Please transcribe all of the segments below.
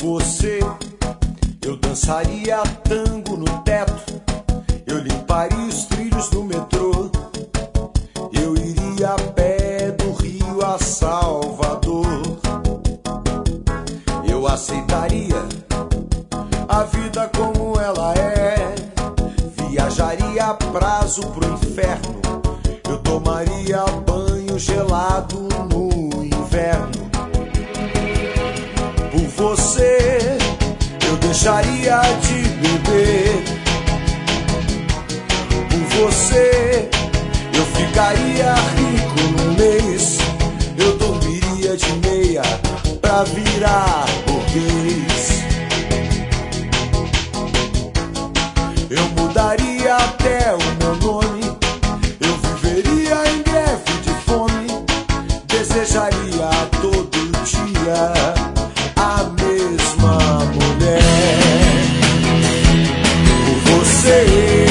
você, eu dançaria tango no teto, eu limparia os trilhos do metrô, eu iria a pé do Rio a Salvador. Eu aceitaria a vida como ela é, viajaria a prazo pro inferno, eu tomaria banho gelado no inverno. Por você, eu deixaria de beber. Por você, eu ficaria rico no mês. Eu dormiria de meia pra virar burguês. Eu mudaria até o meu nome. Eu viveria em greve de fome. Desejaria todo dia a mesma mulher. Por você,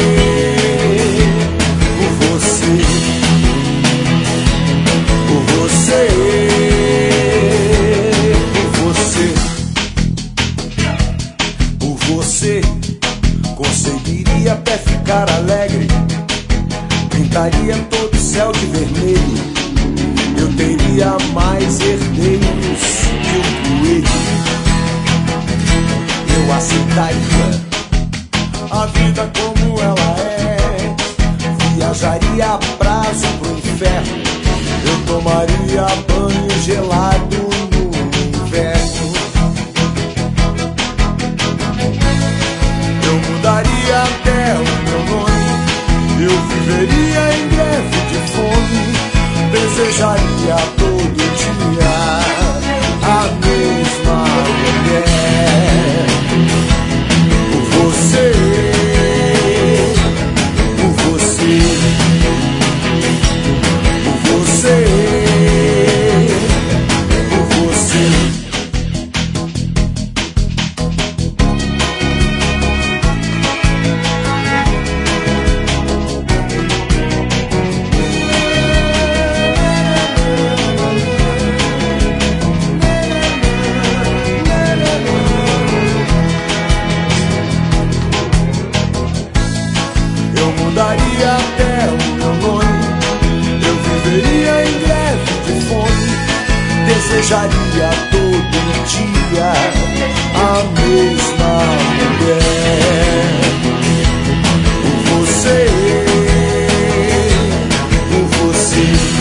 por você, por você, por você, por você, conseguiria até ficar alegre, pintaria todo o céu de vermelho. Eu teria mais herdeiros que um coelho. Eu aceitaria a vida como ela é, viajaria a prazo pro inferno, eu tomaria banho gelado no inverno. Eu mudaria até o meu nome, eu viveria em greve de fome, desejaria todo dia a mesma mulher. Por você, por você, por você, por você. Mudaria até o meu nome, eu viveria em greve de fome, desejaria todo dia a mesma mulher. Por você, por você.